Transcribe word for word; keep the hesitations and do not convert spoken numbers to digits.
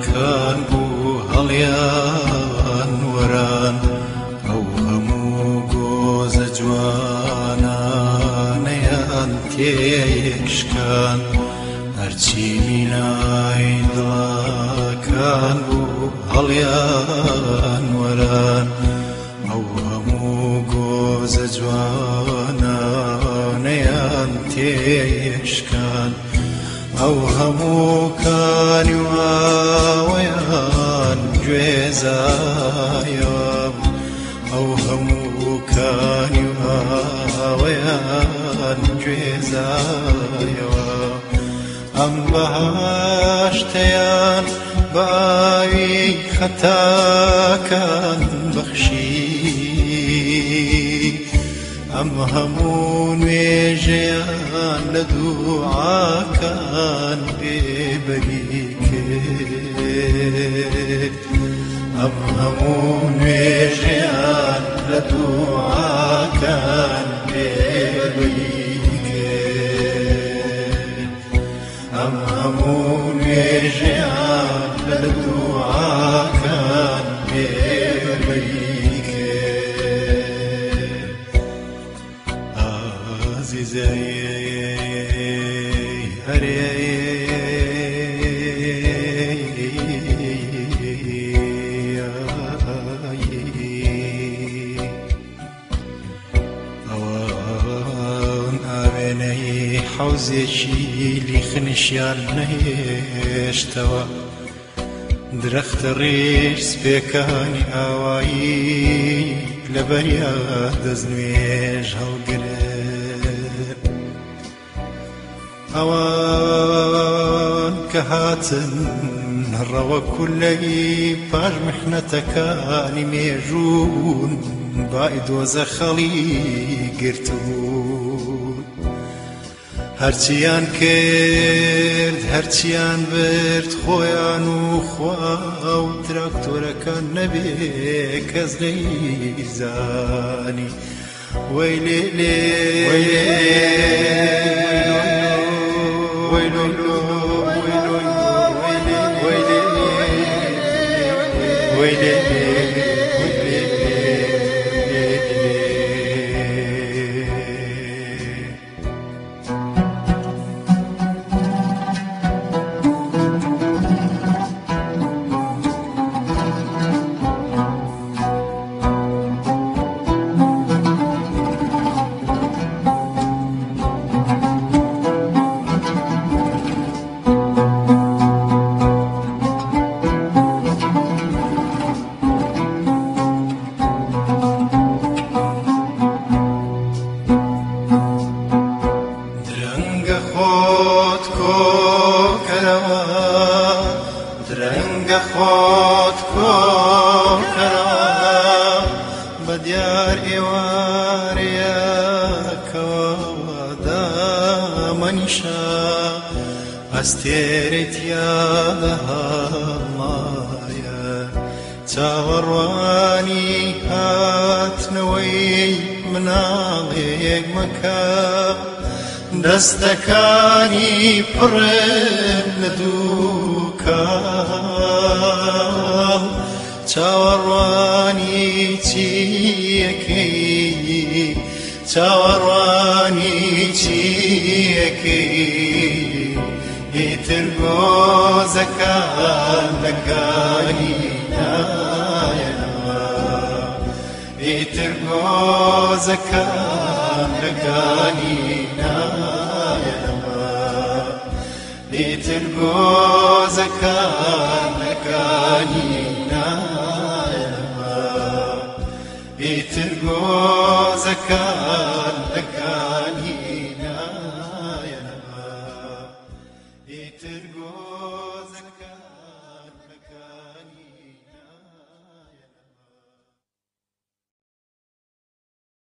جوانەکان بوو هەڵیان وەران ئەو هەموو گۆزە جوانانەیان تێشکان هەرچی مینای دڵەکان بوو هەڵیان وەران ئەو هەموو گۆزە جوانانەیان تێشکان ئەو هەموو کانی واوەیان گوێزایەوە ئەو هەموو کانی واوەیان گوێزایەوە ئەم بەهاشتەیان بە ئاوی خەتاکان بەخشی ئەم هەموو نوێژەیان لە دوعاکان بێبەری کرد ئەم هەموو نوێژەیان لە دوعاکان بێبەری کرد ئەم هەموو نوێژەیان لە دوعاکان بێبەری ئەوان ئاوێنەی حەوزێکی لیخنشیان نەهێشتەوە درەختە ڕێژ سپێکانی ئاوایی لەبەریا دەستنوێژ هەڵگرت ئەوان کە هاتن ڕەوە کولەی پاش محنەتەکانی مێژوون بای دۆزە خەڵی گرتبوون هەرچیان کرد هەرچیان برد خۆیان و خوا و تراکتۆرەکان نەبێ کەس نەیزانی وەی لێ لێ وەی لێ وەی لۆ لۆ وەی لۆ وەی لێ وەی لێ درەنگە خۆت کۆکەرەوە بە دیار ئێوارەیەکەوە دامەنیشە ئەستێرەی تیا هەڵایە چاوەڕوانی هاتنەوەی مناڵێک مەکە دەستەکانی پڕن لە دووکاڵ چاوەڕوانی چیەکەی چاوەڕوانی چیەکەی ئیتر گۆزەکان لەکانی نایەنەوە ئیتر گۆزەکان لەکانی ئیتر گۆزەکان لەکانی نایەنەوە ئیتر گۆزەکان